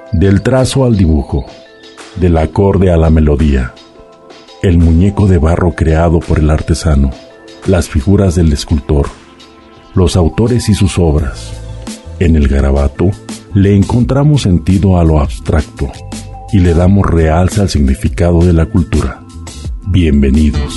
Del trazo al dibujo, del acorde a la melodía, el muñeco de barro creado por el artesano, las figuras del escultor, los autores y sus obras. En el garabato le encontramos sentido a lo abstracto y le damos realce al significado de la cultura. Bienvenidos.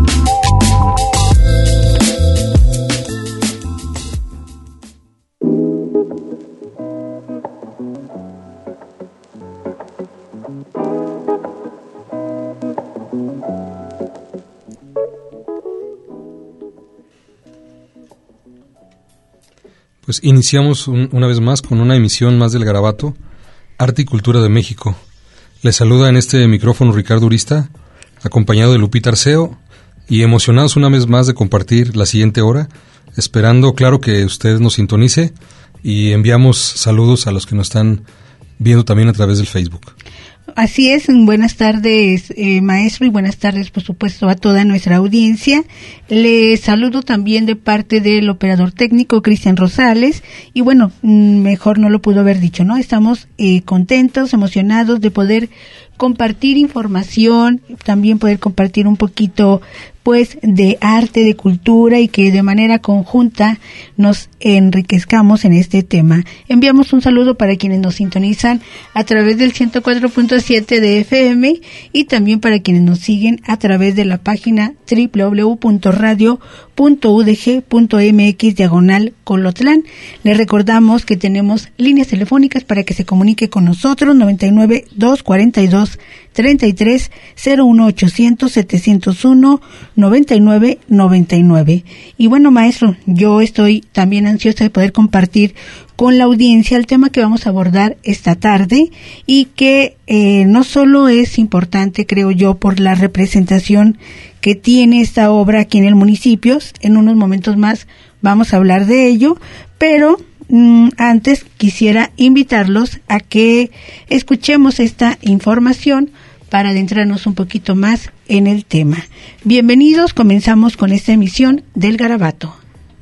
Pues iniciamos una vez más con una emisión más del Garabato, Arte y Cultura de México. Les saluda en este micrófono Ricardo Urista, acompañado de Lupita Arceo, y emocionados una vez más de compartir la siguiente hora, esperando, claro, que usted nos sintonice, y enviamos saludos a los que nos están viendo también a través del Facebook. Así es, buenas tardes, maestro, y buenas tardes, por supuesto, a toda nuestra audiencia. Les saludo también de parte del operador técnico, Cristian Rosales, y bueno, mejor no lo pudo haber dicho, ¿no? Estamos contentos, emocionados de poder compartir información, también poder compartir un poquito, pues, de arte, de cultura, y que de manera conjunta nos enriquezcamos en este tema. Enviamos un saludo para quienes nos sintonizan a través del 104.7 de FM y también para quienes nos siguen a través de la página www.radio.udg.mx/Colotlán. Les recordamos que tenemos líneas telefónicas para que se comunique con nosotros, 99-242-33 01800-701-9999. Y bueno, maestro, yo estoy también ansiosa de poder compartir con la audiencia el tema que vamos a abordar esta tarde, y que no solo es importante, creo yo, por la representación que tiene esta obra aquí en el municipio. En unos momentos más vamos a hablar de ello, pero antes quisiera invitarlos a que escuchemos esta información para adentrarnos un poquito más en el tema. Bienvenidos, comenzamos con esta emisión del Garabato.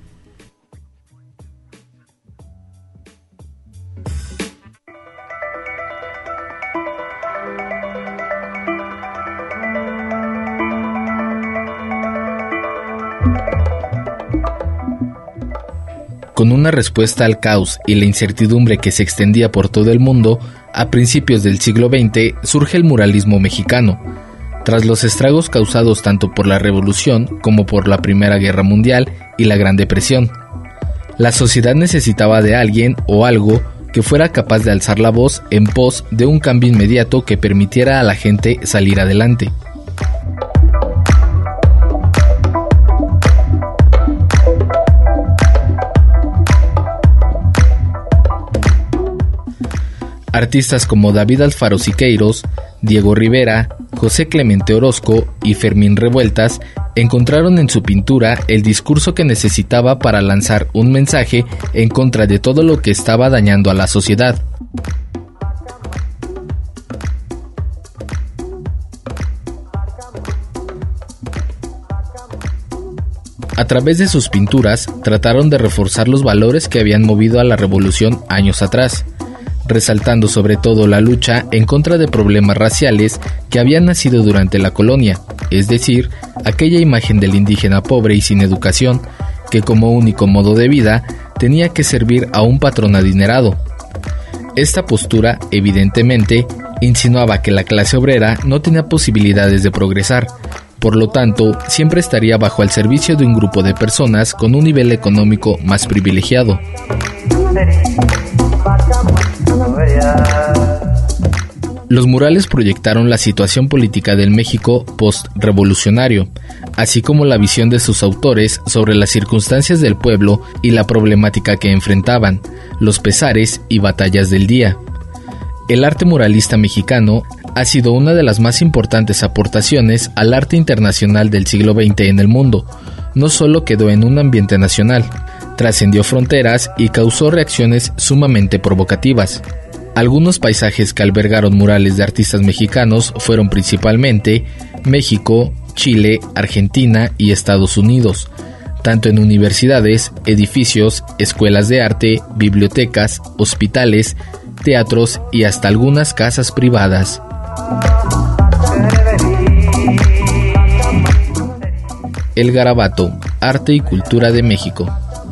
Con una respuesta al caos y la incertidumbre que se extendía por todo el mundo, a principios del siglo XX surge el muralismo mexicano. Tras los estragos causados tanto por la Revolución como por la Primera Guerra Mundial y la Gran Depresión, la sociedad necesitaba de alguien o algo que fuera capaz de alzar la voz en pos de un cambio inmediato que permitiera a la gente salir adelante. Artistas como David Alfaro Siqueiros, Diego Rivera, José Clemente Orozco y Fermín Revueltas encontraron en su pintura el discurso que necesitaba para lanzar un mensaje en contra de todo lo que estaba dañando a la sociedad. A través de sus pinturas trataron de reforzar los valores que habían movido a la revolución años atrás, resaltando sobre todo la lucha en contra de problemas raciales que habían nacido durante la colonia, es decir, aquella imagen del indígena pobre y sin educación, que como único modo de vida tenía que servir a un patrón adinerado. Esta postura, evidentemente, insinuaba que la clase obrera no tenía posibilidades de progresar, por lo tanto, siempre estaría bajo el servicio de un grupo de personas con un nivel económico más privilegiado. Los murales proyectaron la situación política del México post-revolucionario, así como la visión de sus autores sobre las circunstancias del pueblo y la problemática que enfrentaban, los pesares y batallas del día. El arte muralista mexicano ha sido una de las más importantes aportaciones al arte internacional del siglo XX en el mundo. No solo quedó en un ambiente nacional, trascendió fronteras y causó reacciones sumamente provocativas. Algunos paisajes que albergaron murales de artistas mexicanos fueron principalmente México, Chile, Argentina y Estados Unidos, tanto en universidades, edificios, escuelas de arte, bibliotecas, hospitales, teatros y hasta algunas casas privadas. El Garabato, arte y cultura de México.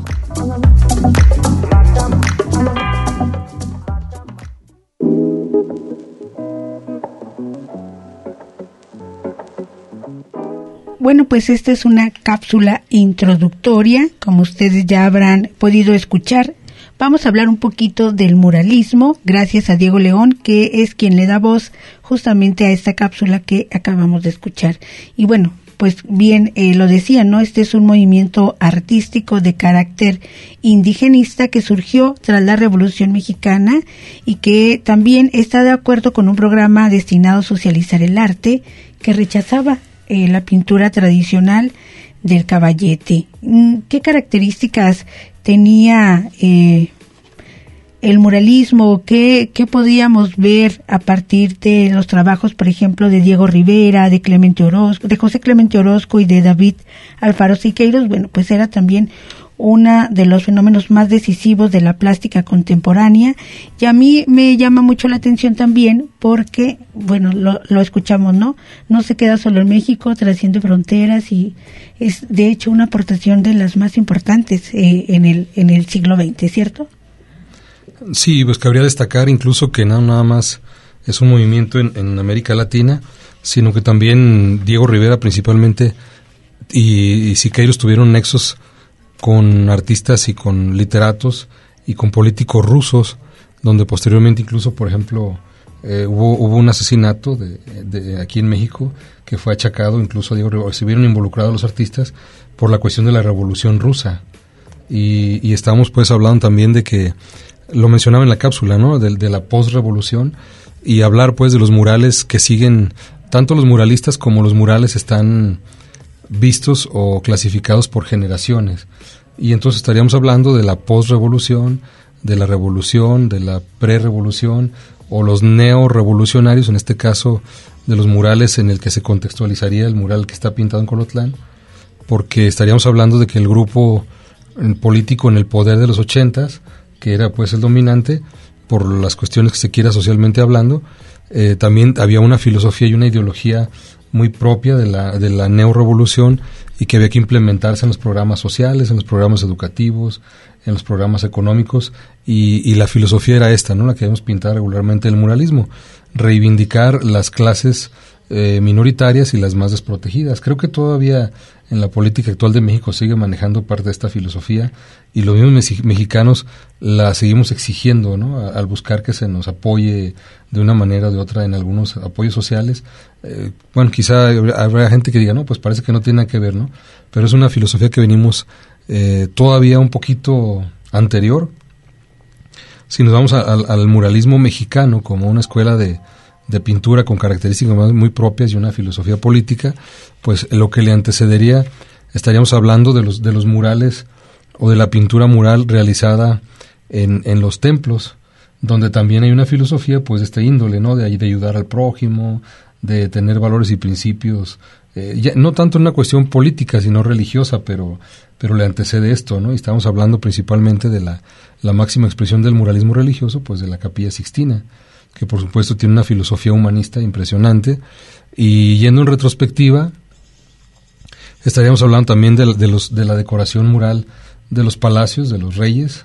Bueno, pues esta es una cápsula introductoria, como ustedes ya habrán podido escuchar. Vamos a hablar un poquito del muralismo, gracias a Diego León, que es quien le da voz justamente a esta cápsula que acabamos de escuchar. Y bueno, pues bien, lo decía, ¿no? Este es un movimiento artístico de carácter indigenista que surgió tras la Revolución Mexicana y que también está de acuerdo con un programa destinado a socializar el arte que rechazaba la pintura tradicional del caballete. ¿Qué características tenía el muralismo? ¿Qué podíamos ver a partir de los trabajos, por ejemplo, de Diego Rivera, de José Clemente Orozco y de David Alfaro Siqueiros? Bueno, pues era también uno de los fenómenos más decisivos de la plástica contemporánea, y a mí me llama mucho la atención también porque, bueno, lo escuchamos, ¿no? No se queda solo en México, trasciende fronteras y es de hecho una aportación de las más importantes en el siglo XX, ¿cierto? Sí, pues cabría destacar incluso que no nada más es un movimiento en América Latina, sino que también Diego Rivera principalmente y Siqueiros tuvieron nexos con artistas y con literatos y con políticos rusos, donde posteriormente incluso, por ejemplo, hubo un asesinato de aquí en México que fue achacado incluso a Diego Rivera. Se vieron involucrados los artistas por la cuestión de la Revolución Rusa. Y estábamos pues hablando también de que, lo mencionaba en la cápsula, ¿no? De la post-revolución, y hablar pues de los murales que siguen, tanto los muralistas como los murales están vistos o clasificados por generaciones. Y entonces estaríamos hablando de la post-revolución, de la revolución, de la pre-revolución o los neo-revolucionarios, en este caso de los murales en el que se contextualizaría el mural que está pintado en Colotlán, porque estaríamos hablando de que el grupo político en el poder de los 80s, que era pues el dominante, por las cuestiones que se quiera socialmente hablando, también había una filosofía y una ideología muy propia de la neorrevolución y que había que implementarse en los programas sociales, en los programas educativos, en los programas económicos, y la filosofía era esta, ¿no? La que hemos pintado regularmente en el muralismo, reivindicar las clases minoritarias y las más desprotegidas. Creo que todavía en la política actual de México sigue manejando parte de esta filosofía, y los mismos mexicanos la seguimos exigiendo, ¿no? Al buscar que se nos apoye de una manera o de otra en algunos apoyos sociales. Bueno, quizá habrá gente que diga, no, pues parece que no tiene nada que ver, ¿no? Pero es una filosofía que venimos todavía un poquito anterior. Si nos vamos al muralismo mexicano como una escuela de pintura con características muy propias y una filosofía política, pues lo que le antecedería, estaríamos hablando de los murales o de la pintura mural realizada en los templos, donde también hay una filosofía pues de este índole, ¿no? De ayudar al prójimo, de tener valores y principios, ya, no tanto en una cuestión política sino religiosa, pero le antecede esto, ¿no? Y estamos hablando principalmente de la máxima expresión del muralismo religioso, pues de la Capilla Sixtina, que por supuesto tiene una filosofía humanista impresionante. Y yendo en retrospectiva, estaríamos hablando también de la decoración mural de los palacios, de los reyes,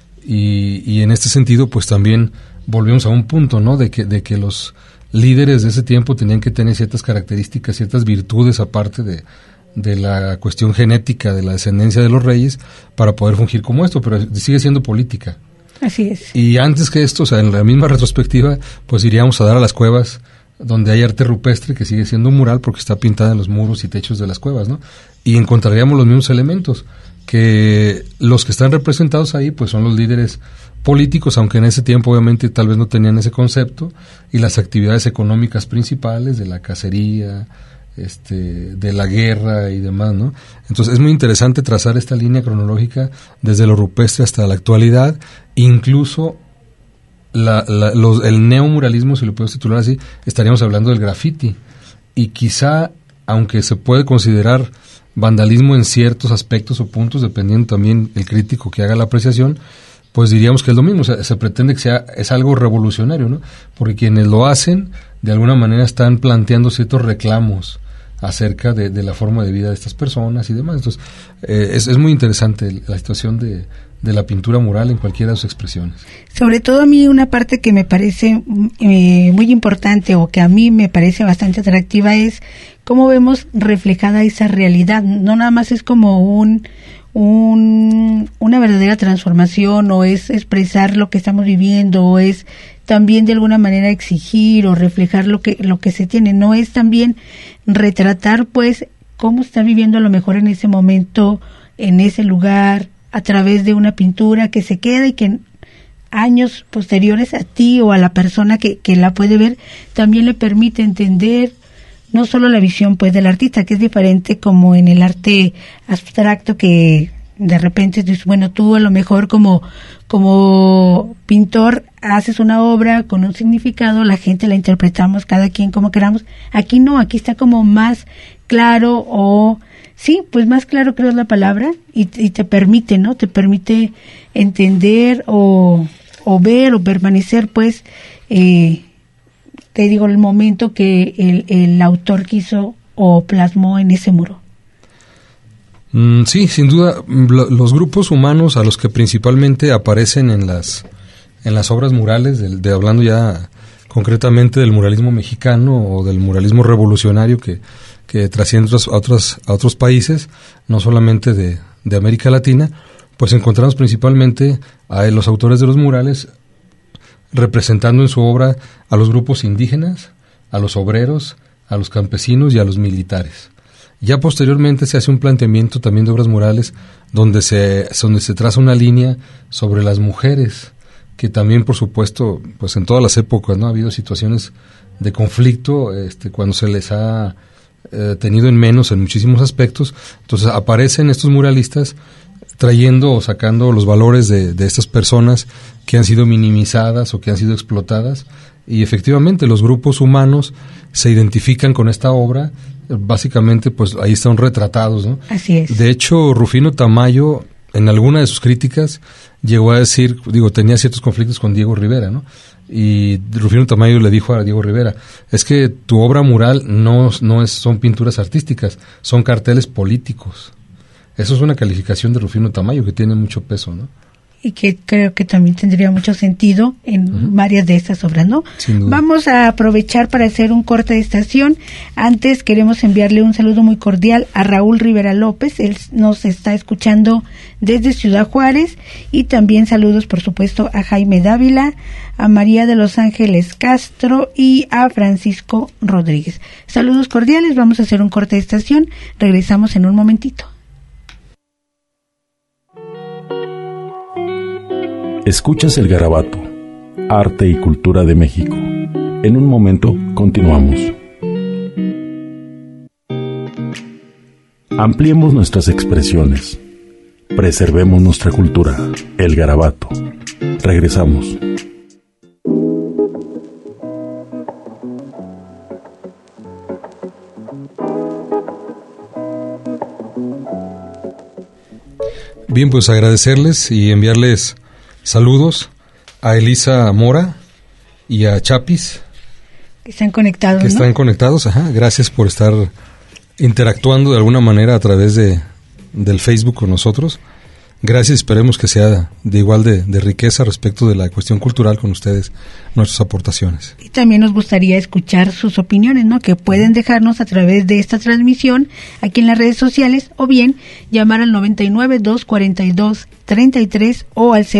y en este sentido pues también volvemos a un punto, ¿no? De que los líderes de ese tiempo tenían que tener ciertas características, ciertas virtudes aparte de la cuestión genética de la descendencia de los reyes para poder fungir como esto, pero sigue siendo política. Así es. Y antes que esto, o sea, en la misma retrospectiva, pues iríamos a dar a las cuevas donde hay arte rupestre, que sigue siendo un mural porque está pintada en los muros y techos de las cuevas, ¿no? Y encontraríamos los mismos elementos, que los que están representados ahí pues son los líderes políticos, aunque en ese tiempo obviamente tal vez no tenían ese concepto, y las actividades económicas principales de la cacería, de la guerra y demás, ¿no? Entonces es muy interesante trazar esta línea cronológica desde lo rupestre hasta la actualidad, incluso el neomuralismo, si lo puedo titular así, estaríamos hablando del graffiti, y quizá, aunque se puede considerar vandalismo en ciertos aspectos o puntos, dependiendo también el crítico que haga la apreciación, pues diríamos que es lo mismo, o sea, se pretende que es algo revolucionario, ¿no? Porque quienes lo hacen, de alguna manera están planteando ciertos reclamos acerca de la forma de vida de estas personas y demás. Entonces, es muy interesante la situación de la pintura mural en cualquiera de sus expresiones. Sobre todo a mí una parte que me parece muy importante, o que a mí me parece bastante atractiva, es cómo vemos reflejada esa realidad. No nada más es como una verdadera transformación, o es expresar lo que estamos viviendo, o es también de alguna manera exigir o reflejar lo que se tiene. No, es también retratar pues cómo está viviendo a lo mejor en ese momento, en ese lugar, a través de una pintura que se queda y que años posteriores a ti o a la persona que la puede ver también le permite entender no solo la visión pues del artista, que es diferente como en el arte abstracto, que de repente dices, bueno, tú a lo mejor como pintor haces una obra con un significado, la gente la interpretamos cada quien como queramos. Aquí no, aquí está como más claro, o sí, pues más claro creo es la palabra, y te permite, ¿no? Te permite entender o ver o permanecer pues te digo, el momento que el autor quiso o plasmó en ese muro. Sí, sin duda, los grupos humanos a los que principalmente aparecen en las obras murales, hablando ya concretamente del muralismo mexicano o del muralismo revolucionario que trasciende a otros países, no solamente de América Latina, pues encontramos principalmente a los autores de los murales representando en su obra a los grupos indígenas, a los obreros, a los campesinos y a los militares. Ya posteriormente se hace un planteamiento también de obras murales donde se traza una línea sobre las mujeres, que también, por supuesto, pues en todas las épocas, ¿no?, ha habido situaciones de conflicto cuando se les ha tenido en menos en muchísimos aspectos. Entonces aparecen estos muralistas trayendo o sacando los valores de estas personas que han sido minimizadas o que han sido explotadas, y efectivamente los grupos humanos se identifican con esta obra. Básicamente, pues ahí están retratados, ¿no? Así es. De hecho, Rufino Tamayo, en alguna de sus críticas, llegó a decir, tenía ciertos conflictos con Diego Rivera, ¿no? Y Rufino Tamayo le dijo a Diego Rivera, es que tu obra mural son pinturas artísticas, son carteles políticos. Eso es una calificación de Rufino Tamayo que tiene mucho peso, ¿no? Y que creo que también tendría mucho sentido en varias de estas obras, ¿no? Vamos a aprovechar para hacer un corte de estación. Antes queremos enviarle un saludo muy cordial a Raúl Rivera López, él nos está escuchando desde Ciudad Juárez, y también saludos, por supuesto, a Jaime Dávila, a María de los Ángeles Castro y a Francisco Rodríguez. Saludos cordiales, vamos a hacer un corte de estación, regresamos en un momentito. Escuchas el Garabato, Arte y Cultura de México. En un momento continuamos. Ampliemos nuestras expresiones. Preservemos nuestra cultura. El Garabato. Regresamos. Bien, pues agradecerles y enviarles saludos a Elisa Mora y a Chapis. Que están conectados, Que están conectados, Gracias por estar interactuando de alguna manera a través del Facebook con nosotros. Gracias, esperemos que sea de igual de riqueza respecto de la cuestión cultural con ustedes, nuestras aportaciones. Y también nos gustaría escuchar sus opiniones, ¿no?, que pueden dejarnos a través de esta transmisión aquí en las redes sociales, o bien llamar al 99-242-33 o al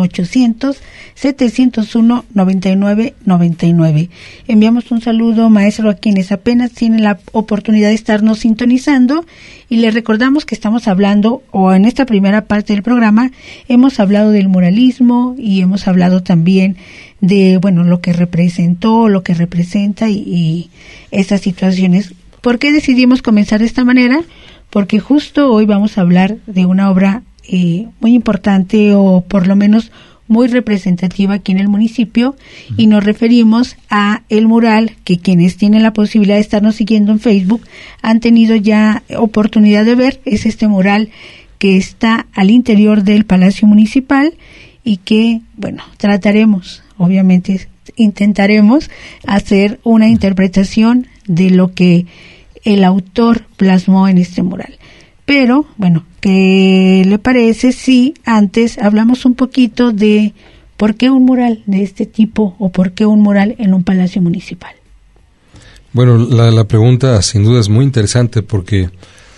01800-701-9999. Enviamos un saludo, maestro, a quienes apenas tienen la oportunidad de estarnos sintonizando, y les recordamos que estamos hablando, o en esta primera parte del programa, hemos hablado del muralismo y hemos hablado también de, lo que representó, lo que representa y estas situaciones. ¿Por qué decidimos comenzar de esta manera? Porque justo hoy vamos a hablar de una obra muy importante, o por lo menos muy representativa aquí en el municipio, y nos referimos a el mural que quienes tienen la posibilidad de estarnos siguiendo en Facebook han tenido ya oportunidad de ver. Es este mural que está al interior del Palacio Municipal y que, bueno, trataremos, obviamente intentaremos hacer una interpretación de lo que el autor plasmó en este mural. Pero, bueno, ¿qué le parece si antes hablamos un poquito de por qué un mural de este tipo o por qué un mural en un palacio municipal? Bueno, la pregunta sin duda es muy interesante porque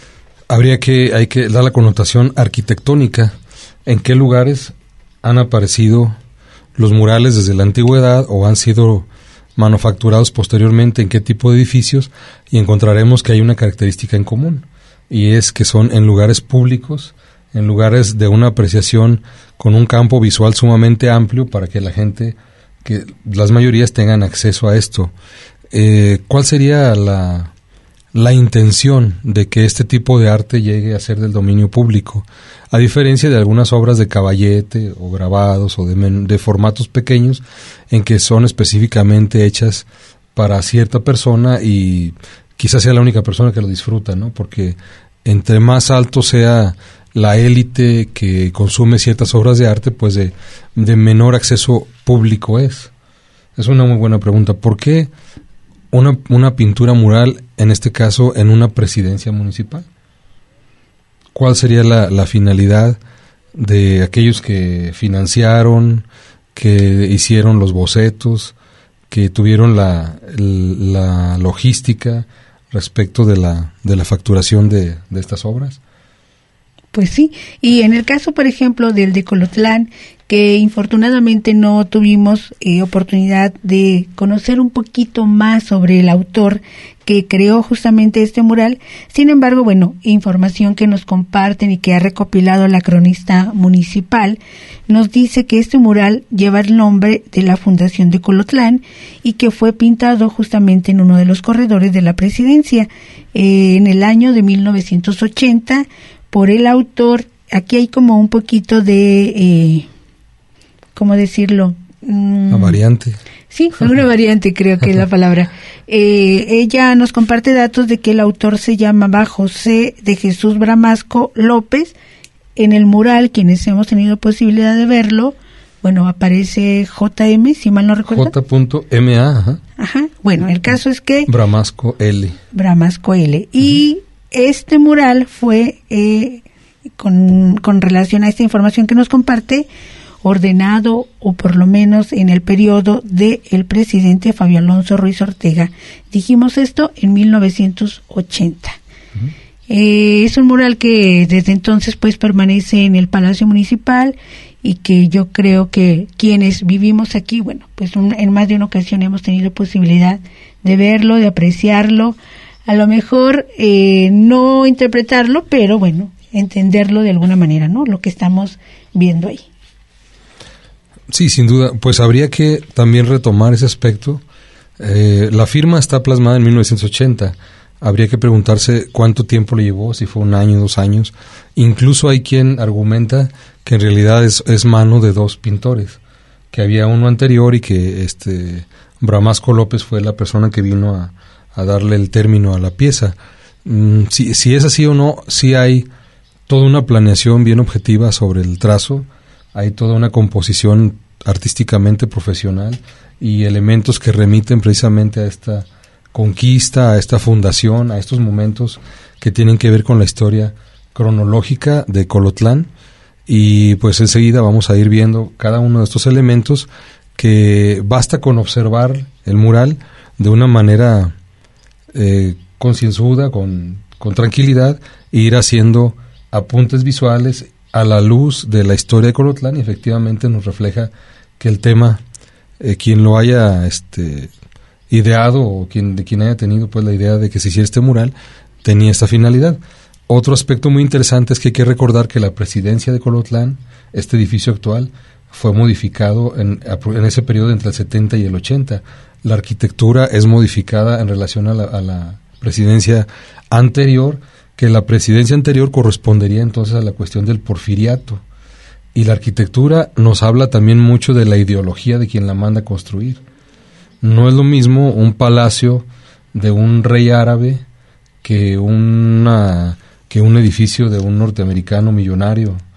hay que dar la connotación arquitectónica. ¿En qué lugares han aparecido los murales desde la antigüedad o han sido manufacturados posteriormente? ¿En qué tipo de edificios? Y encontraremos que hay una característica en común, y es que son en lugares públicos, en lugares de una apreciación con un campo visual sumamente amplio para que la gente, que las mayorías tengan acceso a esto. ¿Cuál sería la intención de que este tipo de arte llegue a ser del dominio público? A diferencia de algunas obras de caballete o grabados o de formatos pequeños en que son específicamente hechas para cierta persona y quizás sea la única persona que lo disfruta, ¿no? Porque entre más alto sea la élite que consume ciertas obras de arte, pues de menor acceso público es. Es una muy buena pregunta. ¿Por qué una pintura mural, en este caso, en una presidencia municipal? ¿Cuál sería la finalidad de aquellos que financiaron, que hicieron los bocetos, que tuvieron la logística respecto de la facturación de estas obras? Pues sí, y en el caso, por ejemplo, del de Colotlán, que infortunadamente no tuvimos oportunidad de conocer un poquito más sobre el autor que creó justamente este mural. Sin embargo, bueno, información que nos comparten y que ha recopilado la cronista municipal nos dice que este mural lleva el nombre de la Fundación de Colotlán y que fue pintado justamente en uno de los corredores de la presidencia en el año de 1980 por el autor. Aquí hay como un poquito de, ¿cómo decirlo? Una variante. Sí, una variante creo que es la palabra. Ella nos comparte datos de que el autor se llamaba José de Jesús Bramasco López. En el mural, quienes hemos tenido posibilidad de verlo, bueno, aparece JM, si mal no recuerdo. J.MA, ajá. Ajá, bueno, el caso es que... Bramasco L. Bramasco L. Y este mural fue, con relación a esta información que nos comparte, ordenado, o por lo menos en el periodo del presidente Fabio Alonso Ruiz Ortega. Dijimos esto en 1980. Es un mural que desde entonces pues permanece en el Palacio Municipal y que yo creo que quienes vivimos aquí, bueno, pues en más de una ocasión hemos tenido posibilidad de verlo, de apreciarlo, a lo mejor no interpretarlo, pero bueno, entenderlo de alguna manera, ¿no? Lo que estamos viendo ahí. Sí, sin duda, pues habría que también retomar ese aspecto. La firma está plasmada en 1980. Habría que preguntarse cuánto tiempo le llevó, si fue 1 año, 2 años. Incluso hay quien argumenta que en realidad es mano de 2 pintores, que había uno anterior y que Bramasco López fue la persona que vino a darle el término a la pieza. Si es así o no, sí hay toda una planeación bien objetiva sobre el trazo, hay toda una composición artísticamente profesional y elementos que remiten precisamente a esta conquista, a esta fundación, a estos momentos que tienen que ver con la historia cronológica de Colotlán. Y pues enseguida vamos a ir viendo cada uno de estos elementos, que basta con observar el mural de una manera concienzuda, con tranquilidad, e ir haciendo apuntes visuales a la luz de la historia de Colotlán, y efectivamente nos refleja que el tema, quien lo haya ideado o quien haya tenido pues la idea de que se hiciera este mural, tenía esta finalidad. Otro aspecto muy interesante es que hay que recordar que la presidencia de Colotlán, este edificio actual, fue modificado en ese periodo entre el 70 y el 80. La arquitectura es modificada en relación a la presidencia anterior, que la presidencia anterior correspondería entonces a la cuestión del porfiriato. Y la arquitectura nos habla también mucho de la ideología de quien la manda a construir. No es lo mismo un palacio de un rey árabe que un edificio de un norteamericano millonario.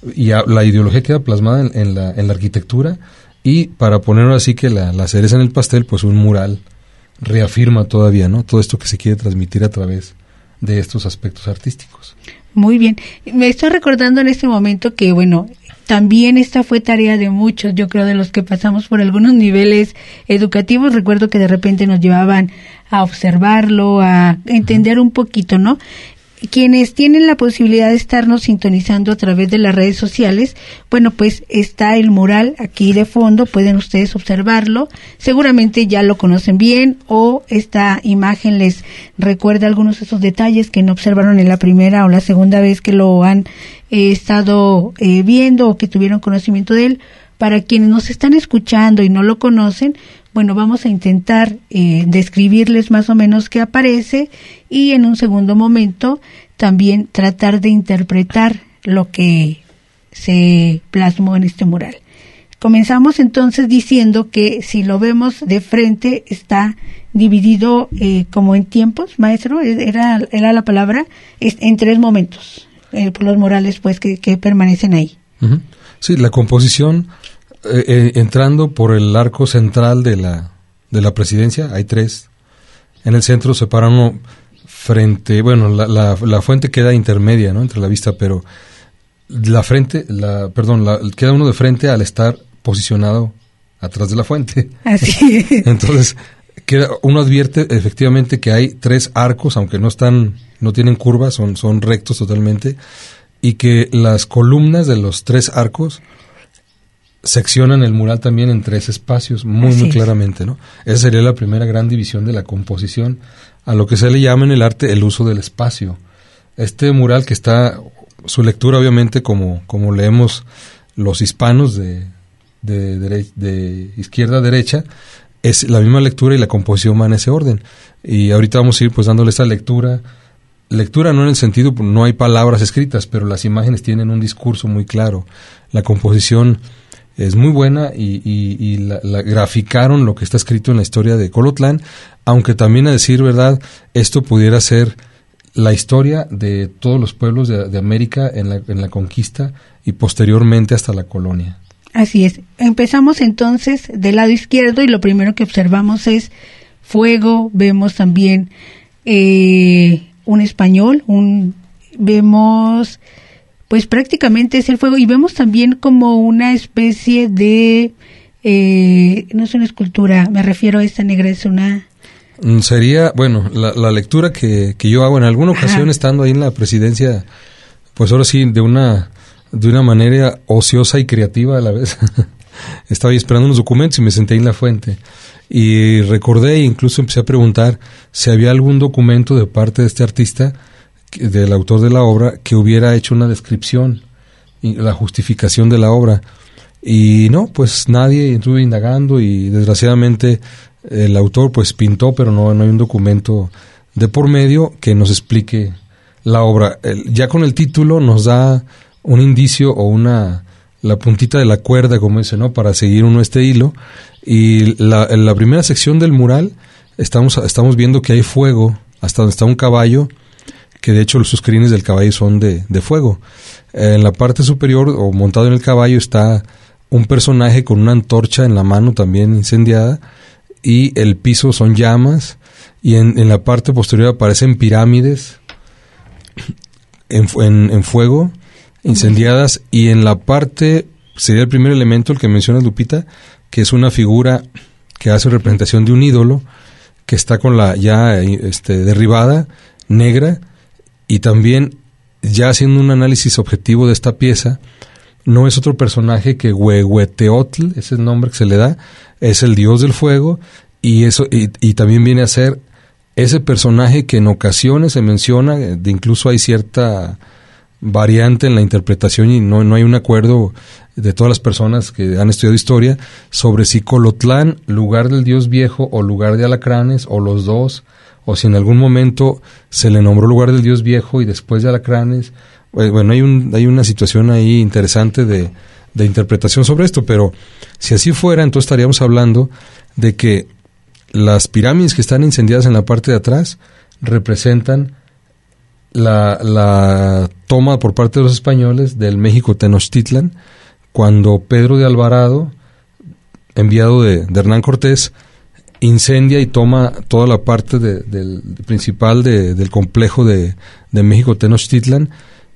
y la ideología queda plasmada en la arquitectura, y para ponerlo así que la cereza en el pastel, pues un mural reafirma todavía, ¿no?, todo esto que se quiere transmitir a través de estos aspectos artísticos. Muy bien. Me estoy recordando en este momento que, bueno, también esta fue tarea de muchos, yo creo, de los que pasamos por algunos niveles educativos. Recuerdo que de repente nos llevaban a observarlo, a entender un poquito, ¿no? Quienes tienen la posibilidad de estarnos sintonizando a través de las redes sociales, bueno, pues está el mural aquí de fondo, pueden ustedes observarlo, seguramente ya lo conocen bien, o esta imagen les recuerda algunos de esos detalles que no observaron en la primera o la segunda vez que lo han estado viendo o que tuvieron conocimiento de él. Para quienes nos están escuchando y no lo conocen, bueno, vamos a intentar describirles más o menos qué aparece, y en un segundo momento también tratar de interpretar lo que se plasmó en este mural. Comenzamos entonces diciendo que si lo vemos de frente está dividido como en tiempos, maestro, era la palabra, en 3 momentos, por los murales pues que permanecen ahí. Uh-huh. Sí, la composición, entrando por el arco central de la presidencia, hay 3. En el centro se para uno frente, bueno, la fuente queda intermedia, ¿no?, entre la vista, pero queda uno de frente al estar posicionado atrás de la fuente. Así es. Entonces, uno advierte efectivamente que hay 3 arcos, aunque no tienen curvas, son rectos totalmente, y que las columnas de los 3 arcos seccionan el mural también en 3 espacios, muy claramente, ¿no? Esa sería la primera gran división de la composición, a lo que se le llama en el arte el uso del espacio. Este mural, que está, su lectura obviamente como leemos los hispanos de izquierda a derecha, es la misma lectura, y la composición va en ese orden. Y ahorita vamos a ir pues dándole esta lectura no en el sentido, no hay palabras escritas, pero las imágenes tienen un discurso muy claro. La composición es muy buena, y la graficaron lo que está escrito en la historia de Colotlán, aunque también, a decir verdad, esto pudiera ser la historia de todos los pueblos de América en la conquista y posteriormente hasta la colonia. Así es. Empezamos entonces del lado izquierdo, y lo primero que observamos es fuego. Vemos también un español, vemos pues prácticamente es el fuego, y vemos también como una especie de no es una escultura, me refiero a esta negra, es una... Sería, bueno, la lectura que yo hago en alguna ocasión, estando ahí en la presidencia, pues ahora sí, de una manera ociosa y creativa a la vez. Estaba ahí esperando unos documentos y me senté en la fuente. Y recordé, e incluso empecé a preguntar si había algún documento de parte de este artista, del autor de la obra, que hubiera hecho una descripción y la justificación de la obra. Y no, pues nadie. Estuve indagando, y desgraciadamente el autor pues pintó, pero no hay un documento de por medio que nos explique la obra. Ya con el título nos da un indicio o la puntita de la cuerda, como dice, ¿no?, para seguir uno este hilo. Y en la primera sección del mural estamos viendo que hay fuego hasta donde está un caballo, que de hecho sus crines del caballo son de fuego. En la parte superior, o montado en el caballo, está un personaje con una antorcha en la mano también incendiada, y el piso son llamas, y en la parte posterior aparecen pirámides en fuego, incendiadas, y en la parte, sería el primer elemento, el que menciona Lupita, que es una figura que hace representación de un ídolo, que está con la ya derribada, negra, y también, ya haciendo un análisis objetivo de esta pieza, no es otro personaje que Huehueteotl, ese es el nombre que se le da, es el dios del fuego, y también viene a ser ese personaje que en ocasiones se menciona, incluso hay cierta variante en la interpretación, y no hay un acuerdo de todas las personas que han estudiado historia sobre si Colotlán, lugar del dios viejo, o lugar de alacranes, o los dos, o si en algún momento se le nombró lugar del dios viejo y después de alacranes. Bueno, hay una situación ahí interesante de interpretación sobre esto, pero si así fuera, entonces estaríamos hablando de que las pirámides que están incendiadas en la parte de atrás representan la toma por parte de los españoles del México Tenochtitlan, cuando Pedro de Alvarado, enviado de Hernán Cortés, incendia y toma toda la parte del principal del complejo de México Tenochtitlan,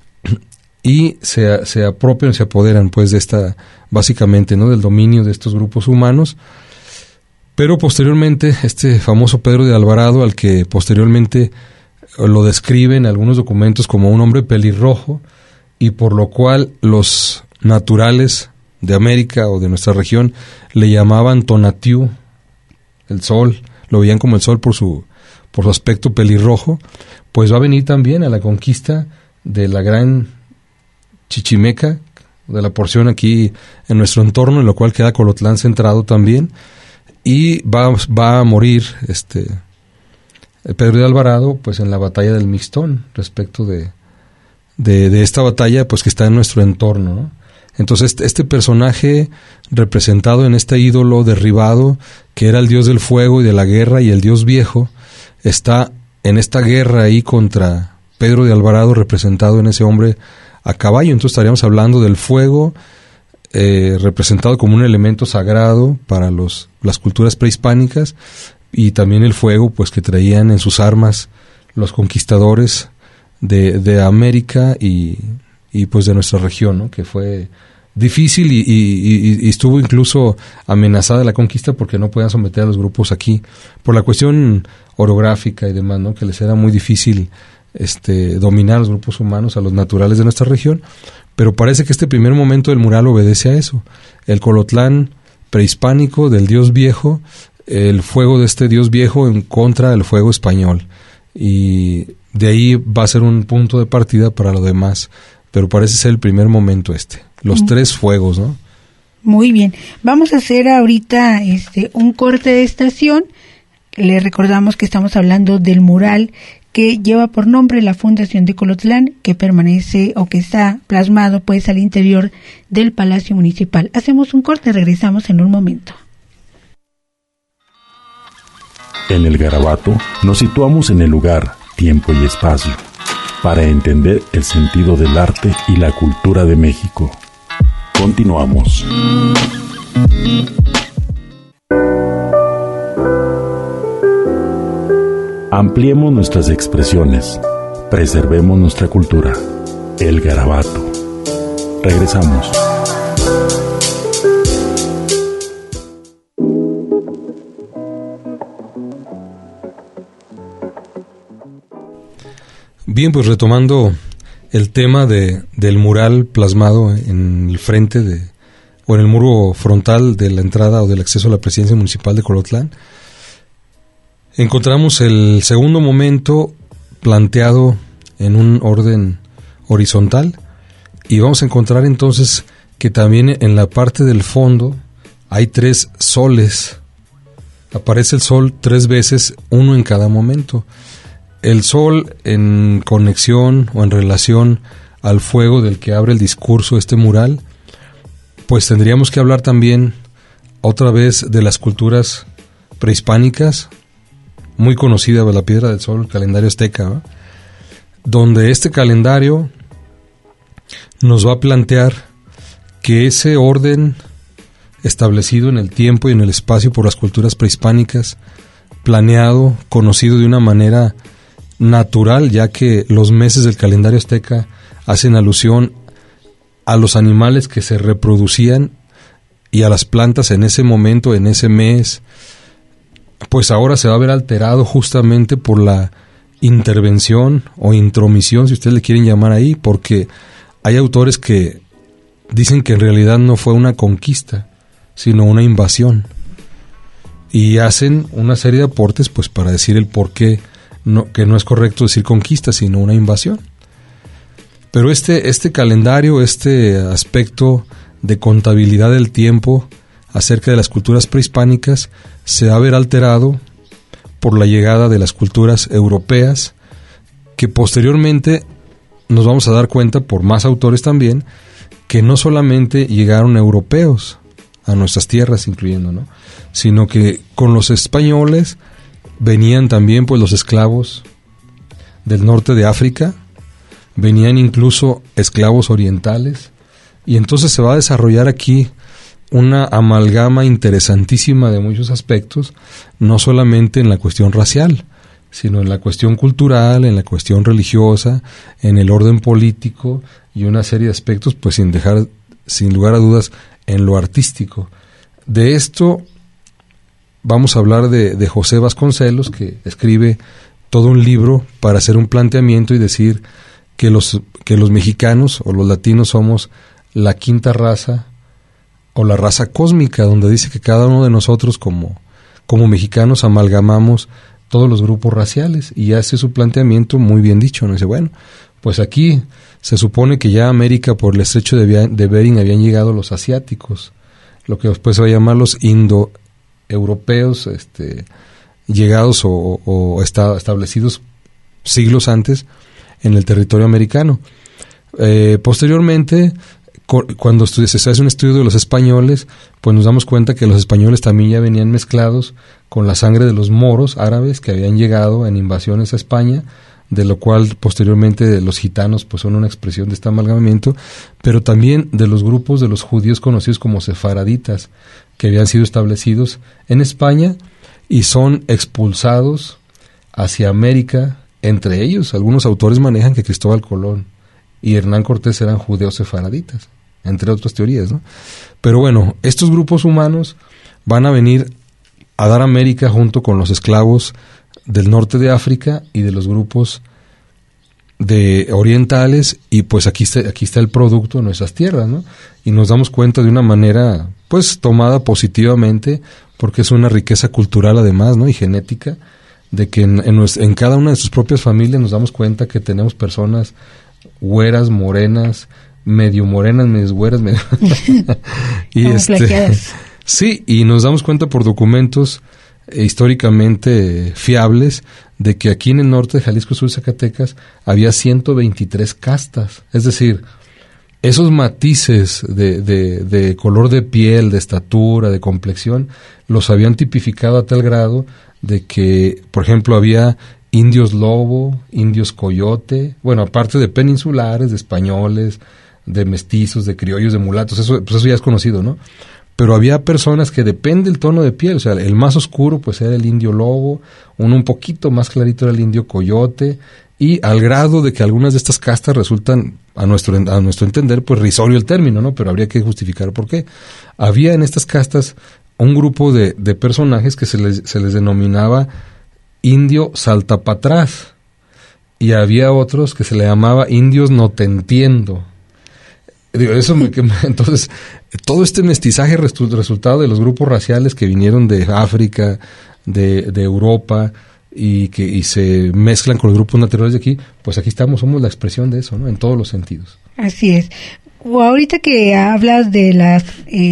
y se apropian, se apoderan pues de esta, básicamente, ¿no?, del dominio de estos grupos humanos. Pero posteriormente, este famoso Pedro de Alvarado, al que posteriormente lo describen algunos documentos como un hombre pelirrojo, y por lo cual los naturales de América o de nuestra región le llamaban Tonatiuh, el sol, lo veían como el sol por su aspecto pelirrojo, pues va a venir también a la conquista de la gran Chichimeca, de la porción aquí en nuestro entorno, en lo cual queda Colotlán centrado también, y va a morir Pedro de Alvarado pues en la batalla del Mixtón, respecto de esta batalla pues que está en nuestro entorno, ¿no? Entonces este personaje representado en este ídolo derribado, que era el dios del fuego y de la guerra y el dios viejo, está en esta guerra ahí contra Pedro de Alvarado, representado en ese hombre a caballo. Entonces estaríamos hablando del fuego, representado como un elemento sagrado para las culturas prehispánicas, y también el fuego pues que traían en sus armas los conquistadores de América y pues de nuestra región, ¿no?, que fue difícil y estuvo incluso amenazada la conquista porque no podían someter a los grupos aquí por la cuestión orográfica y demás, ¿no?, que les era muy difícil dominar a los grupos humanos, a los naturales de nuestra región. Pero parece que este primer momento del mural obedece a eso, el Colotlán prehispánico del dios viejo, el fuego de este dios viejo en contra del fuego español, y de ahí va a ser un punto de partida para lo demás, pero parece ser el primer momento los tres fuegos, ¿no? Muy bien, vamos a hacer ahorita un corte de estación. Le recordamos que estamos hablando del mural que lleva por nombre la Fundación de Colotlán, que permanece o que está plasmado pues al interior del Palacio Municipal. Hacemos un corte, regresamos en un momento. En el Garabato nos situamos en el lugar, tiempo y espacio para entender el sentido del arte y la cultura de México. Continuamos. Ampliemos nuestras expresiones, preservemos nuestra cultura. El Garabato. Regresamos. Bien, pues retomando el tema del mural plasmado en el frente o en el muro frontal de la entrada o del acceso a la presidencia municipal de Colotlán, encontramos el segundo momento planteado en un orden horizontal, y vamos a encontrar entonces que también en la parte del fondo hay 3 soles. Aparece el sol 3 veces, uno en cada momento. El sol en conexión o en relación al fuego del que abre el discurso este mural, pues tendríamos que hablar también otra vez de las culturas prehispánicas, muy conocida la piedra del sol, el calendario azteca, ¿no?, donde este calendario nos va a plantear que ese orden establecido en el tiempo y en el espacio por las culturas prehispánicas, planeado, conocido de una manera natural, ya que los meses del calendario azteca hacen alusión a los animales que se reproducían y a las plantas en ese momento, en ese mes, pues ahora se va a ver alterado justamente por la intervención o intromisión, si ustedes le quieren llamar ahí, porque hay autores que dicen que en realidad no fue una conquista, sino una invasión, y hacen una serie de aportes pues para decir el por qué que no es correcto decir conquista, sino una invasión. Pero este calendario, este aspecto de contabilidad del tiempo acerca de las culturas prehispánicas se va a ver alterado por la llegada de las culturas europeas, que posteriormente nos vamos a dar cuenta, por más autores también, que no solamente llegaron europeos a nuestras tierras, incluyendo, ¿no?, sino que con los españoles venían también pues los esclavos del norte de África, venían incluso esclavos orientales, y entonces se va a desarrollar aquí una amalgama interesantísima de muchos aspectos, no solamente en la cuestión racial, sino en la cuestión cultural, en la cuestión religiosa, en el orden político y una serie de aspectos, pues sin lugar a dudas, en lo artístico. De esto vamos a hablar de José Vasconcelos, que escribe todo un libro para hacer un planteamiento y decir que los mexicanos o los latinos somos la quinta raza o la raza cósmica, donde dice que cada uno de nosotros como mexicanos amalgamamos todos los grupos raciales, y hace su planteamiento muy bien dicho, ¿no? Dice, bueno, pues aquí se supone que ya a América por el estrecho de Bering habían llegado los asiáticos, lo que después se va a llamar los indoeuropeos, llegados o establecidos siglos antes en el territorio americano. Posteriormente, cuando se hace un estudio de los españoles, pues nos damos cuenta que los españoles también ya venían mezclados con la sangre de los moros árabes que habían llegado en invasiones a España, de lo cual posteriormente los gitanos pues son una expresión de este amalgamamiento, pero también de los grupos de los judíos conocidos como sefaraditas, que habían sido establecidos en España y son expulsados hacia América. Entre ellos, algunos autores manejan que Cristóbal Colón y Hernán Cortés eran judeos sefaraditas, entre otras teorías, ¿no? Pero bueno, estos grupos humanos van a venir a dar América junto con los esclavos del norte de África y de los grupos de orientales, y pues aquí está el producto de nuestras tierras, ¿no? Y nos damos cuenta de una manera pues tomada positivamente, porque es una riqueza cultural además, ¿no? Y genética, de que en cada una de sus propias familias nos damos cuenta que tenemos personas güeras, morenas, medio güeras, medio y sí, y nos damos cuenta por documentos históricamente fiables de que aquí en el norte de Jalisco, sur de Zacatecas, había 123 castas, es decir, esos matices de color de piel, de estatura, de complexión, los habían tipificado a tal grado de que, por ejemplo, había indios lobo, indios coyote, bueno, aparte de peninsulares, de españoles, de mestizos, de criollos, de mulatos, eso ya es conocido, ¿no? Pero había personas que depende del tono de piel, o sea, el más oscuro pues era el indio lobo, un poquito más clarito era el indio coyote, y al grado de que algunas de estas castas resultan, a nuestro entender, pues risorio el término, ¿no? Pero habría que justificar por qué. Había en estas castas un grupo de personajes que se les denominaba indio saltapatrás, y había otros que se le llamaba indios no te entiendo. Digo, entonces, todo este mestizaje resultado de los grupos raciales que vinieron de África, de Europa, y se mezclan con los grupos naturales de aquí, pues aquí somos la expresión de eso, ¿no? En todos los sentidos. Así es. Ahorita que hablas de las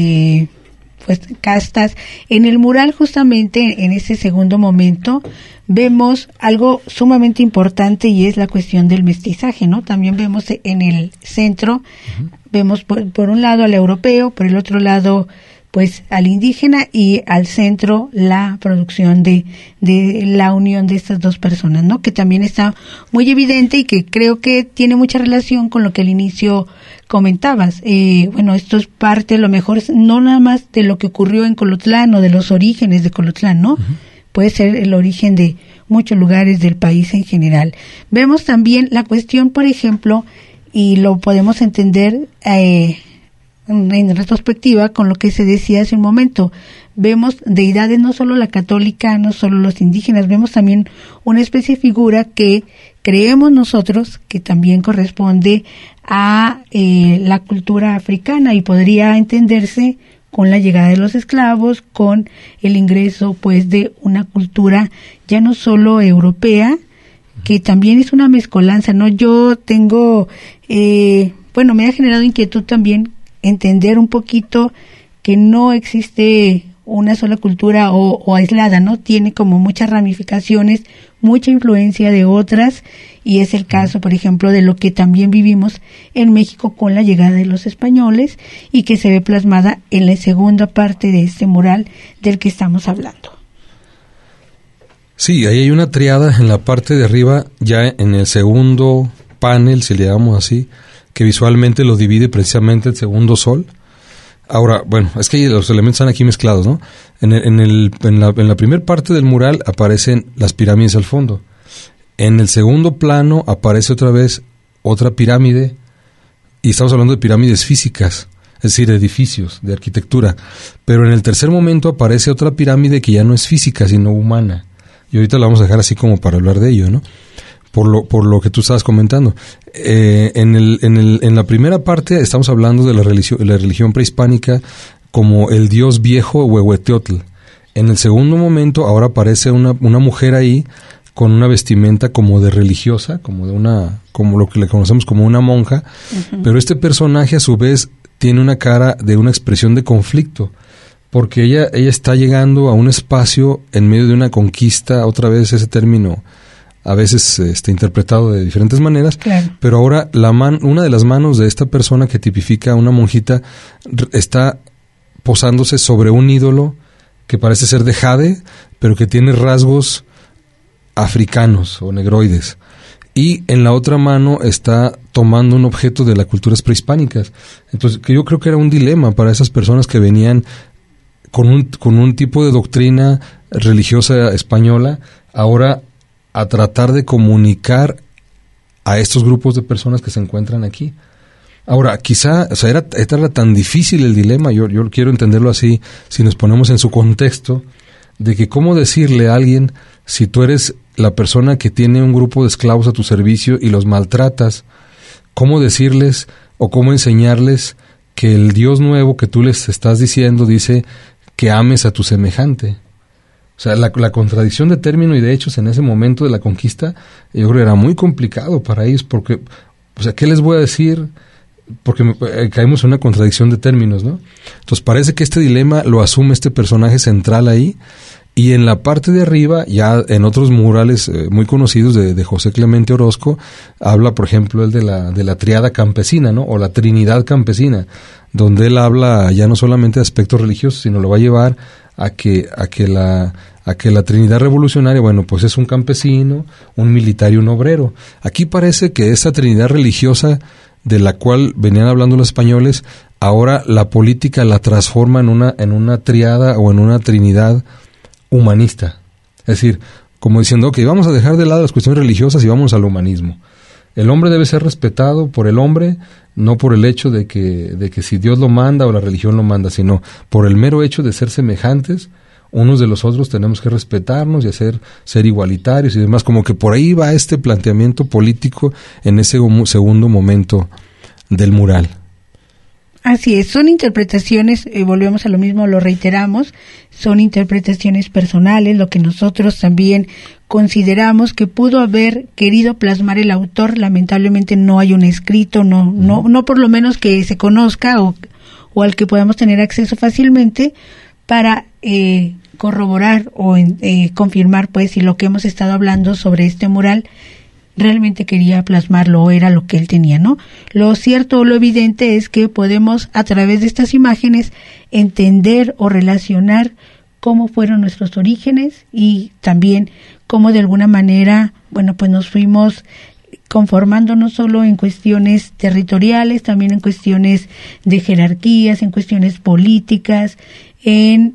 castas, en el mural justamente en ese segundo momento vemos algo sumamente importante, y es la cuestión del mestizaje, ¿no? También vemos en el centro, vemos por un lado al europeo, por el otro lado pues al indígena, y al centro la producción de la unión de estas dos personas, ¿no? Que también está muy evidente y que creo que tiene mucha relación con lo que al inicio comentabas. Bueno, esto es parte, a lo mejor, no nada más de lo que ocurrió en Colotlán o de los orígenes de Colotlán, ¿no? Puede ser el origen de muchos lugares del país en general. Vemos también la cuestión, por ejemplo, y lo podemos entender en retrospectiva con lo que se decía hace un momento. Vemos deidades, no solo la católica, no solo los indígenas, vemos también una especie de figura que creemos nosotros que también corresponde a la cultura africana, y podría entenderse con la llegada de los esclavos, con el ingreso pues de una cultura ya no solo europea, que también es una mezcolanza, ¿no? Yo tengo, me ha generado inquietud también entender un poquito que no existe una sola cultura o aislada, ¿no? Tiene como muchas ramificaciones, mucha influencia de otras, y es el caso, por ejemplo, de lo que también vivimos en México con la llegada de los españoles, y que se ve plasmada en la segunda parte de este mural del que estamos hablando. Sí, ahí hay una triada en la parte de arriba, ya en el segundo panel, si le llamamos así, que visualmente lo divide precisamente el segundo sol. Ahora, bueno, es que los elementos están aquí mezclados, ¿no? En la primera parte del mural aparecen las pirámides al fondo. En el segundo plano aparece otra vez otra pirámide, y estamos hablando de pirámides físicas, es decir, edificios, de arquitectura. Pero en el tercer momento aparece otra pirámide que ya no es física, sino humana. Y ahorita la vamos a dejar así como para hablar de ello, ¿no? Por lo que tú estabas comentando. En la primera parte estamos hablando de la religión prehispánica como el dios viejo Huehueteotl. En el segundo momento ahora aparece una mujer ahí con una vestimenta como de religiosa, como lo que le conocemos como una monja, pero este personaje a su vez tiene una cara de una expresión de conflicto, porque ella está llegando a un espacio en medio de una conquista, otra vez ese término a veces interpretado de diferentes maneras, claro. Pero ahora una de las manos de esta persona que tipifica a una monjita está posándose sobre un ídolo que parece ser de jade, pero que tiene rasgos africanos o negroides. Y en la otra mano está tomando un objeto de las culturas prehispánicas. Entonces, que yo creo que era un dilema para esas personas que venían con un tipo de doctrina religiosa española, ahora a tratar de comunicar a estos grupos de personas que se encuentran aquí. Ahora, quizá, era tan difícil el dilema, yo quiero entenderlo así, si nos ponemos en su contexto, de que cómo decirle a alguien, si tú eres la persona que tiene un grupo de esclavos a tu servicio y los maltratas, cómo decirles o cómo enseñarles que el Dios nuevo que tú les estás diciendo dice que ames a tu semejante. O sea, la contradicción de término y de hechos en ese momento de la conquista, yo creo que era muy complicado para ellos, porque, o sea, ¿qué les voy a decir? Porque caemos en una contradicción de términos, ¿no? Entonces parece que este dilema lo asume este personaje central ahí, y en la parte de arriba, ya en otros murales muy conocidos de José Clemente Orozco, habla, por ejemplo, el de la triada campesina, ¿no? O la Trinidad campesina, donde él habla ya no solamente de aspectos religiosos, sino lo va a llevar a que la Trinidad revolucionaria, bueno, pues es un campesino, un militar y un obrero. Aquí parece que esa Trinidad religiosa de la cual venían hablando los españoles, ahora la política la transforma en una triada o en una trinidad humanista. Es decir, como diciendo, ok, vamos a dejar de lado las cuestiones religiosas y vamos al humanismo. El hombre debe ser respetado por el hombre, no por el hecho de que si Dios lo manda o la religión lo manda, sino por el mero hecho de ser semejantes, unos de los otros tenemos que respetarnos y ser igualitarios y demás. Como que por ahí va este planteamiento político en ese segundo momento del mural. Así es, son interpretaciones, volvemos a lo mismo, lo reiteramos, son interpretaciones personales, lo que nosotros también consideramos que pudo haber querido plasmar el autor. Lamentablemente no hay un escrito, no por lo menos que se conozca o al que podamos tener acceso fácilmente para corroborar o confirmar, pues, si lo que hemos estado hablando sobre este mural realmente quería plasmarlo o era lo que él tenía, ¿no? Lo cierto o lo evidente es que podemos, a través de estas imágenes, entender o relacionar cómo fueron nuestros orígenes y también cómo de alguna manera, bueno, pues nos fuimos conformando no solo en cuestiones territoriales, también en cuestiones de jerarquías, en cuestiones políticas, en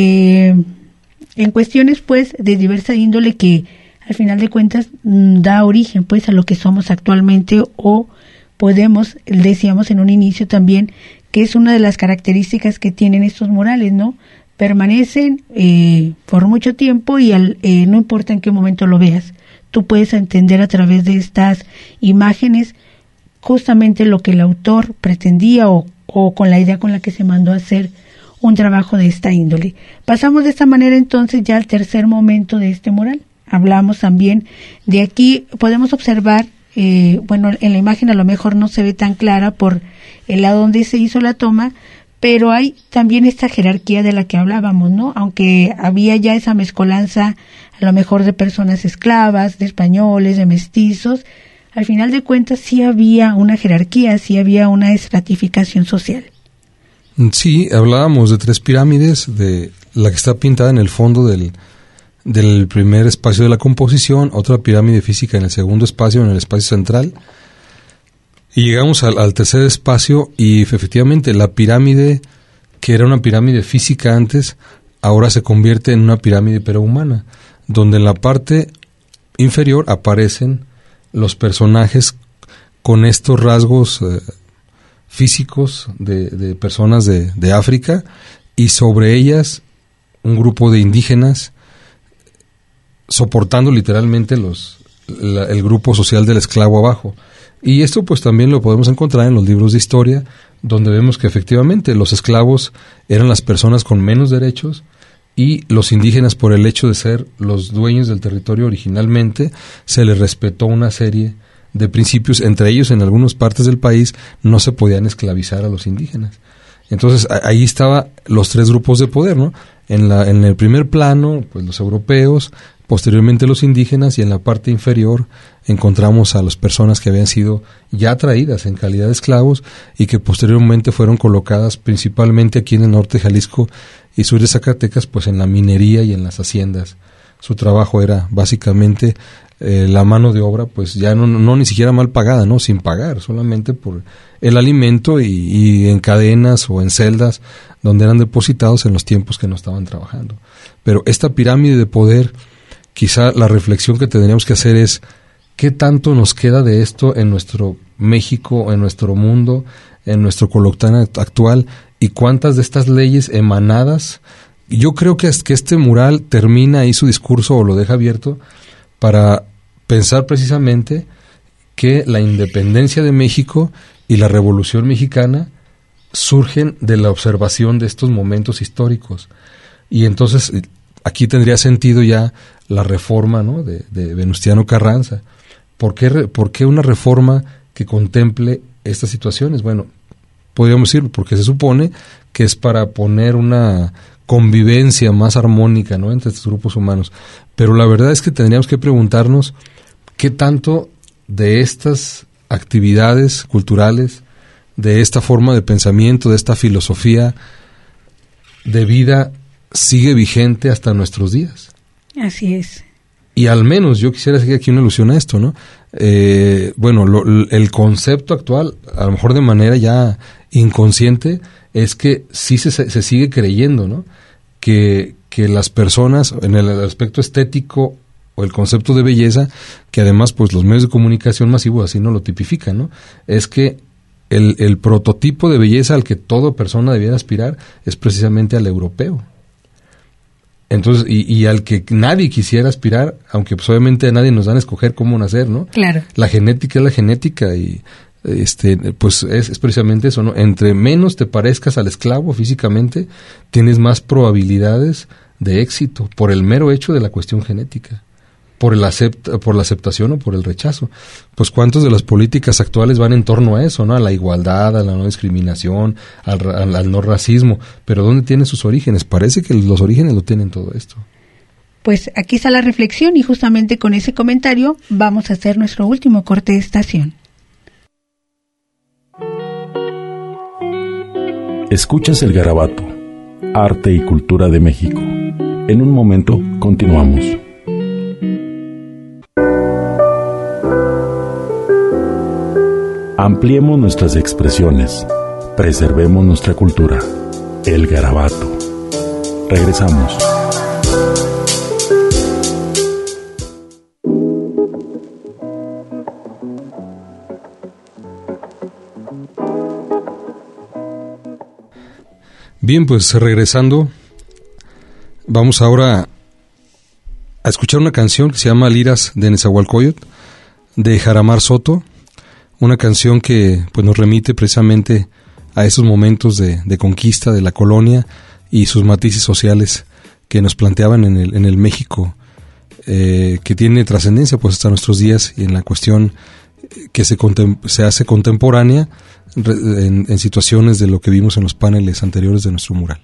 cuestiones, pues, de diversa índole que al final de cuentas da origen, pues, a lo que somos actualmente, o podemos, decíamos en un inicio también, que es una de las características que tienen estos murales, ¿no? Permanecen por mucho tiempo y no importa en qué momento lo veas, tú puedes entender a través de estas imágenes justamente lo que el autor pretendía o con la idea con la que se mandó a hacer un trabajo de esta índole. Pasamos de esta manera entonces ya al tercer momento de este mural. Hablamos también de aquí, podemos observar, bueno, en la imagen a lo mejor no se ve tan clara por el lado donde se hizo la toma, pero hay también esta jerarquía de la que hablábamos, ¿no? Aunque había ya esa mezcolanza, a lo mejor de personas esclavas, de españoles, de mestizos, al final de cuentas sí había una jerarquía, sí había una estratificación social. Sí, hablábamos de 3 pirámides, de la que está pintada en el fondo del primer espacio de la composición, otra pirámide física en el segundo espacio, en el espacio central, Y llegamos al tercer espacio y efectivamente la pirámide, que era una pirámide física antes, ahora se convierte en una pirámide pero humana, donde en la parte inferior aparecen los personajes con estos rasgos físicos de personas de África, y sobre ellas un grupo de indígenas soportando literalmente el grupo social del esclavo abajo. Y esto pues también lo podemos encontrar en los libros de historia, donde vemos que efectivamente los esclavos eran las personas con menos derechos, y los indígenas, por el hecho de ser los dueños del territorio originalmente, se les respetó una serie de principios. Entre ellos, en algunas partes del país no se podían esclavizar a los indígenas. Entonces ahí estaban los tres grupos de poder, ¿no? En el primer plano, pues los europeos, posteriormente los indígenas, y en la parte inferior encontramos a las personas que habían sido ya traídas en calidad de esclavos y que posteriormente fueron colocadas principalmente aquí en el norte de Jalisco y sur de Zacatecas, pues en la minería y en las haciendas. Su trabajo era básicamente la mano de obra, pues ya no ni siquiera mal pagada, no, sin pagar, solamente por el alimento y en cadenas o en celdas donde eran depositados en los tiempos que no estaban trabajando. Pero esta pirámide de poder, quizá la reflexión que tendríamos que hacer es ¿qué tanto nos queda de esto en nuestro México, en nuestro mundo, en nuestro Colotlán actual, y cuántas de estas leyes emanadas? Yo creo que este mural termina ahí su discurso, o lo deja abierto, para pensar precisamente que la independencia de México y la Revolución Mexicana surgen de la observación de estos momentos históricos. Y entonces aquí tendría sentido ya la reforma, ¿no?, de Venustiano Carranza. ¿Por qué una reforma que contemple estas situaciones? Bueno, podríamos decir porque se supone que es para poner una convivencia más armónica, ¿no?, entre estos grupos humanos. Pero la verdad es que tendríamos que preguntarnos qué tanto de estas actividades culturales, de esta forma de pensamiento, de esta filosofía de vida sigue vigente hasta nuestros días. Así es. Y al menos yo quisiera hacer aquí una alusión a esto, ¿no? El concepto actual, a lo mejor de manera ya inconsciente, es que sí se sigue creyendo, ¿no?, que las personas, en el aspecto estético o el concepto de belleza, que además pues los medios de comunicación masivos así no lo tipifican, ¿no?, es que el prototipo de belleza al que toda persona debiera aspirar es precisamente al europeo. Entonces, y al que nadie quisiera aspirar, aunque pues obviamente a nadie nos dan a escoger cómo nacer, ¿no? Claro. La genética es la genética, y pues es precisamente eso, ¿no? Entre menos te parezcas al esclavo físicamente, tienes más probabilidades de éxito por el mero hecho de la cuestión genética, por la aceptación o por el rechazo. Pues cuántas de las políticas actuales van en torno a eso, ¿no? A la igualdad, a la no discriminación, al no racismo. Pero ¿dónde tienen sus orígenes? Parece que los orígenes lo tienen todo esto. Pues aquí está la reflexión, y justamente con ese comentario vamos a hacer nuestro último corte de estación. Escuchas el Garabato, arte y cultura de México. En un momento continuamos. Ampliemos nuestras expresiones, preservemos nuestra cultura. El Garabato. Regresamos. Bien, pues regresando, vamos ahora a escuchar una canción que se llama Liras de Nezahualcóyotl, de Jaramar Soto, una canción que pues nos remite precisamente a esos momentos de conquista de la colonia y sus matices sociales que nos planteaban en el México, que tiene trascendencia pues hasta nuestros días, y en la cuestión que se hace contemporánea en situaciones de lo que vimos en los paneles anteriores de nuestro mural.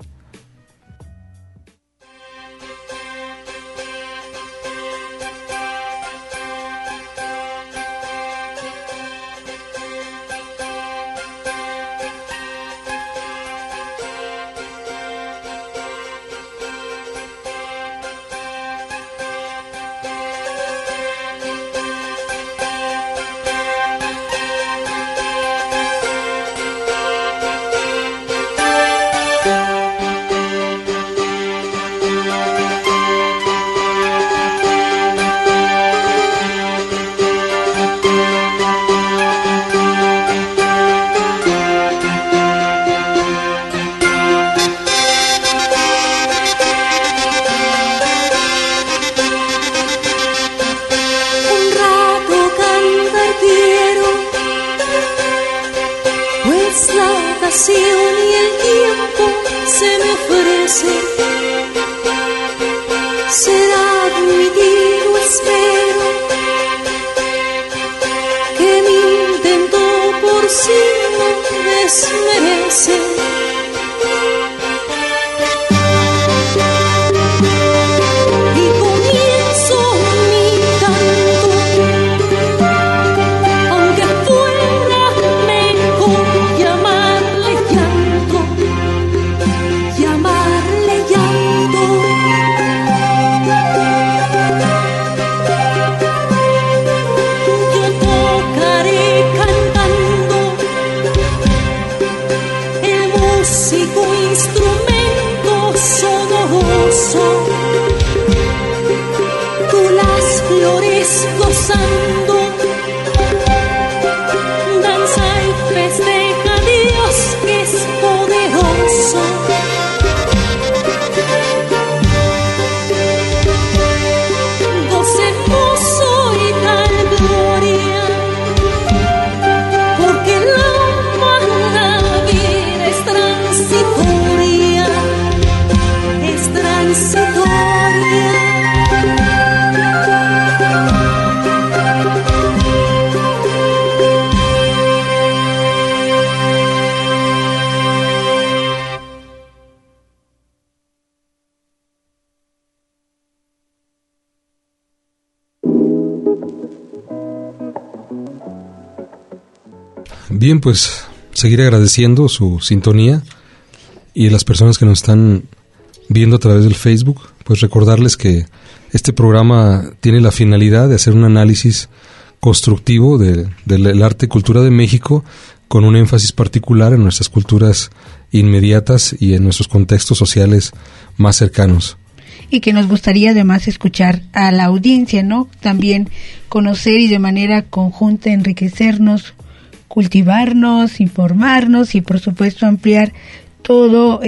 hermoso, tú las flores gozando, danza y festeja a Dios que es poderoso. Gocemos hoy tal gloria, porque la humana vida es transitoria, es transitoria. Bien, pues seguir agradeciendo su sintonía y las personas que nos están viendo a través del Facebook, pues recordarles que este programa tiene la finalidad de hacer un análisis constructivo del arte y cultura de México, con un énfasis particular en nuestras culturas inmediatas y en nuestros contextos sociales más cercanos. Y que nos gustaría además escuchar a la audiencia, ¿no? También conocer y de manera conjunta enriquecernos, cultivarnos, informarnos y por supuesto ampliar todo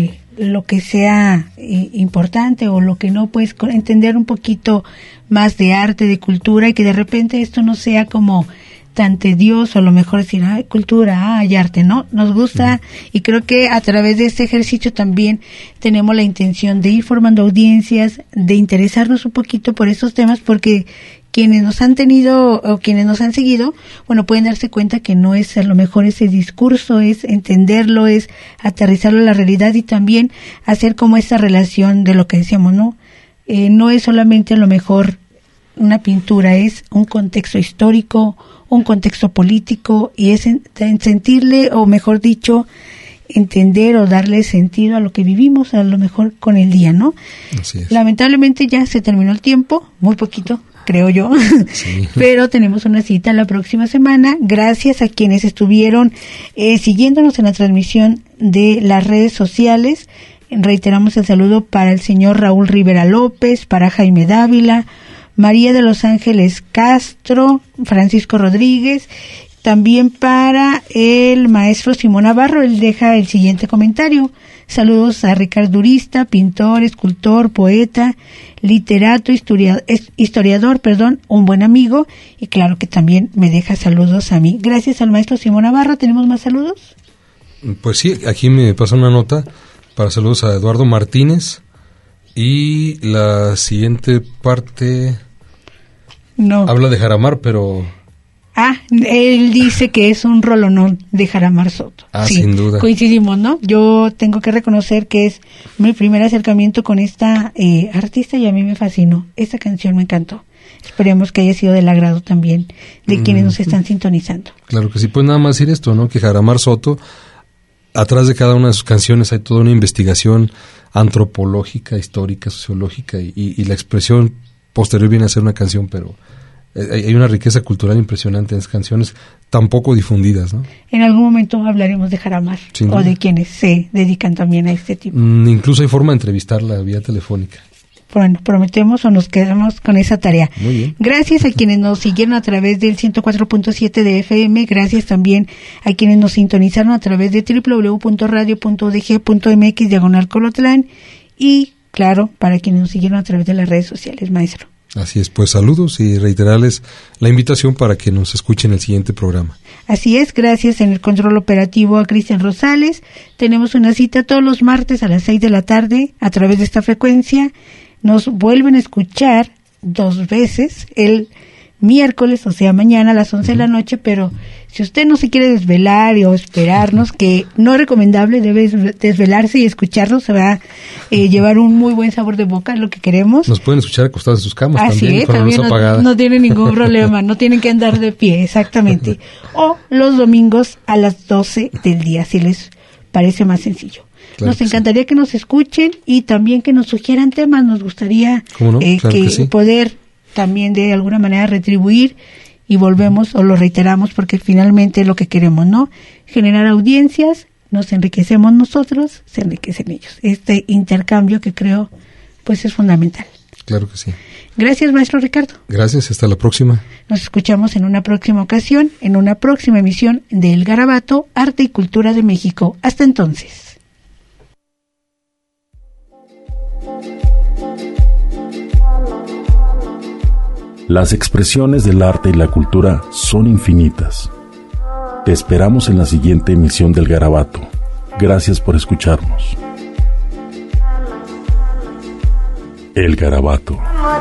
lo que sea importante o lo que no, pues entender un poquito más de arte, de cultura, y que de repente esto no sea como tan tedioso, a lo mejor decir, ay, cultura, ay, arte, ¿no? Nos gusta y creo que a través de este ejercicio también tenemos la intención de ir formando audiencias, de interesarnos un poquito por estos temas, porque quienes nos han tenido o quienes nos han seguido, bueno, pueden darse cuenta que no es a lo mejor ese discurso, es entenderlo, es aterrizarlo a la realidad y también hacer como esa relación de lo que decíamos, ¿no? No es solamente a lo mejor una pintura, es un contexto histórico, un contexto político, y es en sentirle, o mejor dicho, entender o darle sentido a lo que vivimos, a lo mejor con el día, ¿no? Así es. Lamentablemente ya se terminó el tiempo, muy poquito, creo yo, sí. Pero tenemos una cita la próxima semana. Gracias a quienes estuvieron siguiéndonos en la transmisión de las redes sociales. Reiteramos el saludo para el señor Raúl Rivera López, para Jaime Dávila, María de los Ángeles Castro, Francisco Rodríguez, también para el maestro Simón Navarro. Él deja el siguiente comentario: saludos a Ricardo Durista, pintor, escultor, poeta, literato, historiador, un buen amigo, y claro que también me deja saludos a mí. Gracias al maestro Simón Navarro. ¿Tenemos más saludos? Pues sí, aquí me pasa una nota para saludos a Eduardo Martínez, y la siguiente parte habla de Jaramar, pero... él dice que es un rolonón de Jaramar Soto. Sí, sin duda. Coincidimos, ¿no? Yo tengo que reconocer que es mi primer acercamiento con esta artista y a mí me fascinó. Esta canción me encantó. Esperemos que haya sido del agrado también de quienes nos están sintonizando. Claro que sí. Pues nada más decir esto, ¿no? Que Jaramar Soto, atrás de cada una de sus canciones hay toda una investigación antropológica, histórica, sociológica, y la expresión posterior viene a ser una canción, pero hay una riqueza cultural impresionante en las canciones tan poco difundidas, ¿no? En algún momento hablaremos de Jaramar, o de quienes se dedican también a este tipo. Incluso hay forma de entrevistarla vía telefónica. Bueno, prometemos o nos quedamos con esa tarea. Muy bien. Gracias a quienes nos siguieron a través del 104.7 de FM, gracias también a quienes nos sintonizaron a través de www.radio.udg.mx/Colotlán, y claro, para quienes nos siguieron a través de las redes sociales, maestro. Así es, pues saludos y reiterarles la invitación para que nos escuchen el siguiente programa. Así es, gracias en el control operativo a Cristian Rosales. Tenemos una cita todos los martes a las 6 de la tarde a través de esta frecuencia. Nos vuelven a escuchar 2 veces el miércoles, o sea, mañana a las 11 de la noche, pero si usted no se quiere desvelar o esperarnos, que no es recomendable, debe desvelarse y escucharnos, se va a llevar un muy buen sabor de boca, es lo que queremos. Nos pueden escuchar acostados en sus camas. Así también, es, también no tiene ningún problema, no tienen que andar de pie, exactamente. O los domingos a las 12 del día, si les parece más sencillo. Claro, nos encantaría que nos escuchen y también que nos sugieran temas. Nos gustaría poder también de alguna manera retribuir, y volvemos o lo reiteramos porque finalmente es lo que queremos, ¿no? Generar audiencias, nos enriquecemos nosotros, se enriquecen ellos. Este intercambio que creo pues es fundamental. Claro que sí. Gracias, maestro Ricardo. Gracias, hasta la próxima. Nos escuchamos en una próxima ocasión, en una próxima emisión de El Garabato, Arte y Cultura de México. Hasta entonces. Las expresiones del arte y la cultura son infinitas. Te esperamos en la siguiente emisión del Garabato. Gracias por escucharnos. El Garabato.